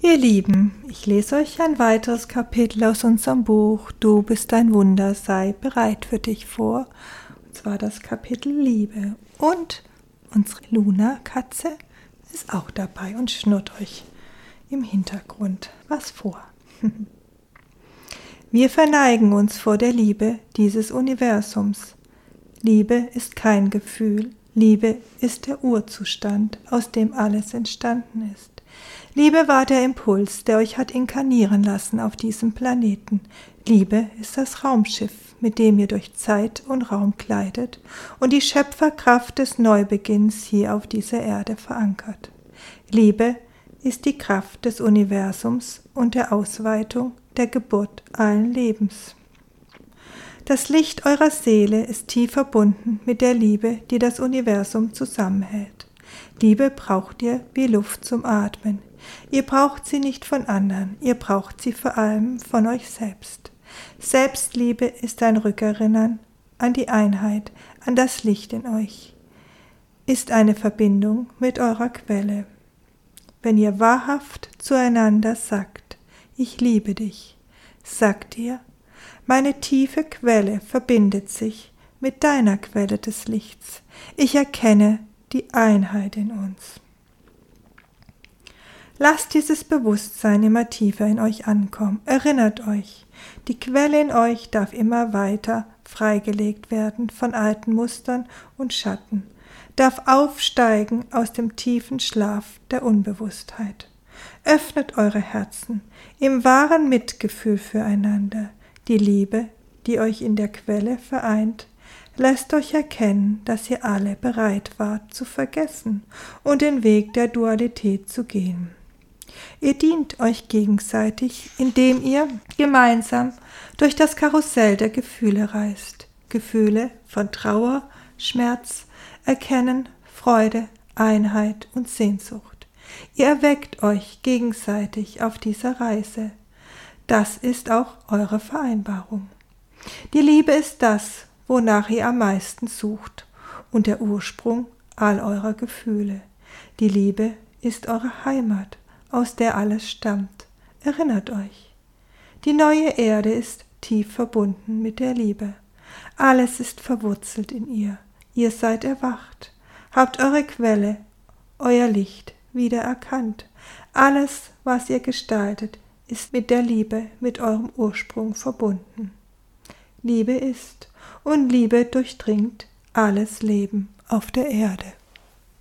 Ihr Lieben, ich lese euch ein weiteres Kapitel aus unserem Buch Du bist ein Wunder, sei bereit für dich vor. Und zwar das Kapitel Liebe. Und unsere Luna-Katze ist auch dabei und schnurrt euch im Hintergrund was vor. Wir verneigen uns vor der Liebe dieses Universums. Liebe ist kein Gefühl, Liebe ist der Urzustand, aus dem alles entstanden ist. Liebe war der Impuls, der euch hat inkarnieren lassen auf diesem Planeten. Liebe ist das Raumschiff, mit dem ihr durch Zeit und Raum gleitet und die Schöpferkraft des Neubeginns hier auf dieser Erde verankert. Liebe ist die Kraft des Universums und der Ausweitung, der Geburt allen Lebens. Das Licht eurer Seele ist tief verbunden mit der Liebe, die das Universum zusammenhält. Liebe braucht ihr wie Luft zum Atmen. Ihr braucht sie nicht von anderen, ihr braucht sie vor allem von euch selbst. Selbstliebe ist ein Rückerinnern an die Einheit, an das Licht in euch, ist eine Verbindung mit eurer Quelle. Wenn ihr wahrhaft zueinander sagt, ich liebe dich, sagt ihr, meine tiefe Quelle verbindet sich mit deiner Quelle des Lichts. Ich erkenne die Einheit in uns. Lasst dieses Bewusstsein immer tiefer in euch ankommen. Erinnert euch, die Quelle in euch darf immer weiter freigelegt werden von alten Mustern und Schatten, darf aufsteigen aus dem tiefen Schlaf der Unbewusstheit. Öffnet eure Herzen im wahren Mitgefühl füreinander. Die Liebe, die euch in der Quelle vereint, lässt euch erkennen, dass ihr alle bereit wart zu vergessen und den Weg der Dualität zu gehen. Ihr dient euch gegenseitig, indem ihr gemeinsam durch das Karussell der Gefühle reist. Gefühle von Trauer, Schmerz, Erkennen, Freude, Einheit und Sehnsucht. Ihr erweckt euch gegenseitig auf dieser Reise. Das ist auch eure Vereinbarung. Die Liebe ist das, wonach ihr am meisten sucht und der Ursprung all eurer Gefühle. Die Liebe ist eure Heimat, aus der alles stammt. Erinnert euch. Die neue Erde ist tief verbunden mit der Liebe. Alles ist verwurzelt in ihr. Ihr seid erwacht, habt eure Quelle, euer Licht wieder erkannt. Alles, was ihr gestaltet, ist mit der Liebe, mit eurem Ursprung verbunden. Liebe ist und Liebe durchdringt alles Leben auf der Erde.